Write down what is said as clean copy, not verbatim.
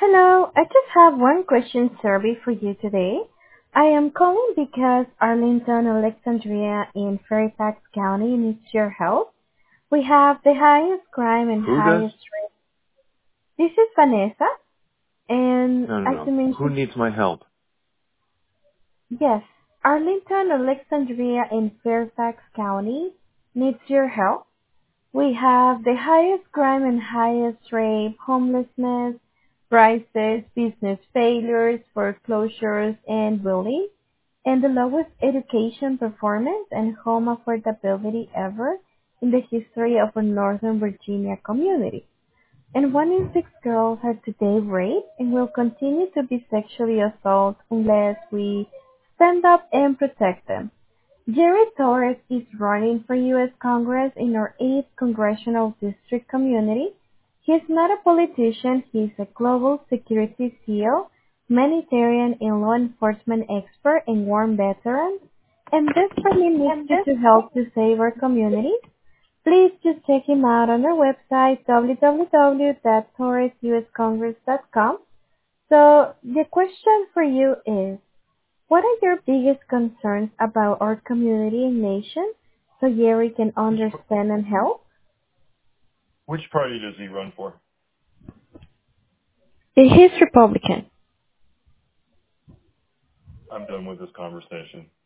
Hello, I just have one question survey for you today. I am calling because Arlington, Alexandria in Fairfax County needs your help. We have the highest crime and Who does? highest rate. This is Vanessa, and No, no, as no. you Who mentioned, needs my help? yes, Arlington, Alexandria in Fairfax County needs your help. We have the highest crime and highest rape, homelessness, prices, business failures, foreclosures, and bullying, and the lowest education performance and home affordability ever in the history of our Northern Virginia community. And 1 in 6 girls are today raped and will continue to be sexually assaulted unless we stand up and protect them. Jerry Torres is running for U.S. Congress in our 8th Congressional District community. He's not a politician, he's a global security SEAL, humanitarian and law enforcement expert and war veteran, and desperately needs you to help to save our community. Please just check him out on our website, www.torresuscongress.com. So the question for you is, what are your biggest concerns about our community and nation so Jerry can understand and help? Which party does he run for? He's Republican. I'm done with this conversation.